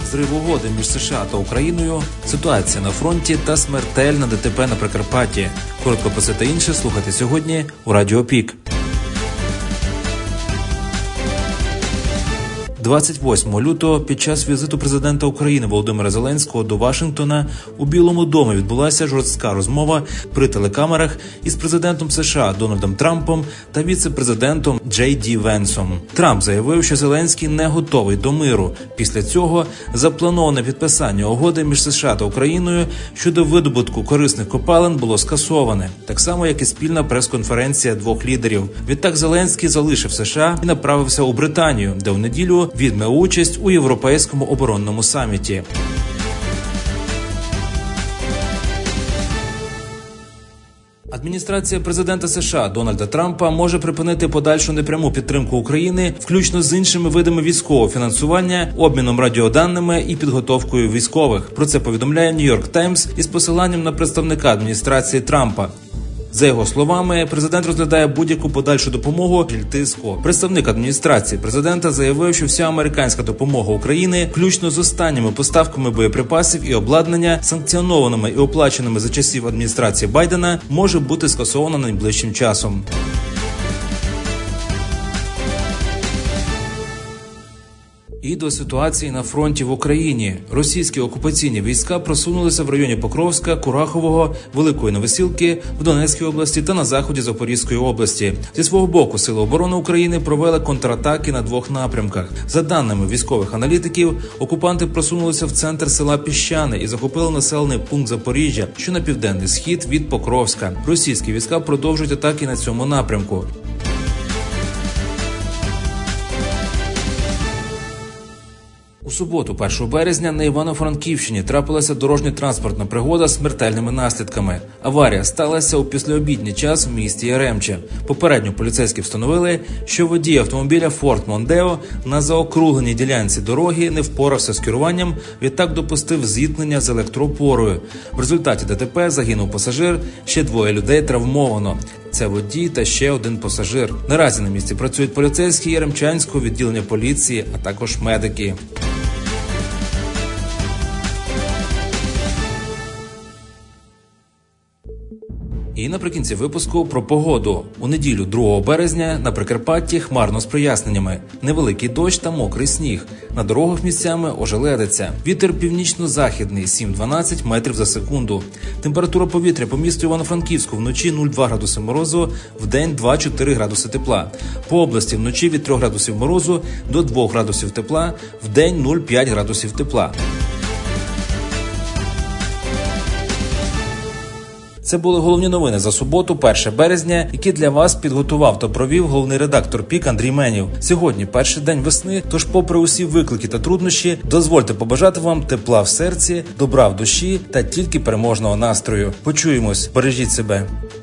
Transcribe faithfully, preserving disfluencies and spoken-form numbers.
зрив угоди між США та Україною, ситуація на фронті та смертельне ДТП на Прикарпатті. Коротко про це та інше слухайте сьогодні у Радіо Пік. двадцять восьмого лютого під час візиту президента України Володимира Зеленського до Вашингтона у Білому домі відбулася жорстка розмова при телекамерах із президентом США Дональдом Трампом та віце-президентом Джей Ді Венсом. Трамп заявив, що Зеленський не готовий до миру. Після цього заплановане підписання угоди між США та Україною щодо видобутку корисних копалин було скасоване, так само як і спільна прес-конференція двох лідерів. Відтак Зеленський залишив США і направився у Британію, де у неділю візьме участь у Європейському оборонному саміті. Адміністрація президента США Дональда Трампа може припинити подальшу непряму підтримку України, включно з іншими видами військового фінансування, обміном радіоданими і підготовкою військових. Про це повідомляє Нью-Йорк Таймс із посиланням на представника адміністрації Трампа. За його словами, президент розглядає будь-яку подальшу допомогу тиску. Представник адміністрації президента заявив, що вся американська допомога Україні, включно з останніми поставками боєприпасів і обладнання, санкціонованими і оплаченими за часів адміністрації Байдена, може бути скасована найближчим часом. І до ситуації на фронті в Україні. Російські окупаційні війська просунулися в районі Покровська, Курахового, Великої Новосілки, в Донецькій області та на заході Запорізької області. Зі свого боку, Сили оборони України провели контратаки на двох напрямках. За даними військових аналітиків, окупанти просунулися в центр села Піщане і захопили населений пункт Запоріжжя, що на південний схід від Покровська. Російські війська продовжують атаки на цьому напрямку. У суботу, першого березня, на Івано-Франківщині трапилася дорожньо-транспортна пригода з смертельними наслідками. Аварія сталася у післяобідній час в місті Яремче. Попередньо поліцейські встановили, що водій автомобіля Ford Mondeo на заокругленій ділянці дороги не впорався з керуванням, відтак допустив зіткнення з електроопорою. В результаті ДТП загинув пасажир, ще двоє людей травмовано. Це водій та ще один пасажир. Наразі на місці працюють поліцейські Яремчанського відділення поліції, а також медики. І наприкінці випуску про погоду. У неділю, другого березня, на Прикарпатті хмарно з проясненнями. Невеликий дощ та мокрий сніг. На дорогах місцями ожеледиться. Вітер північно-західний сім-дванадцять метрів за секунду. Температура повітря по місту Івано-Франківську вночі нуль-два градуси морозу, вдень два-чотири градуси тепла. По області вночі від трьох градусів морозу до двох градусів тепла, вдень нуль-п'ять градусів тепла. Це були головні новини за суботу, першого березня, які для вас підготував та провів головний редактор Пік Андрій Менів. Сьогодні перший день весни, тож попри усі виклики та труднощі, дозвольте побажати вам тепла в серці, добра в душі та тільки переможного настрою. Почуємось, бережіть себе.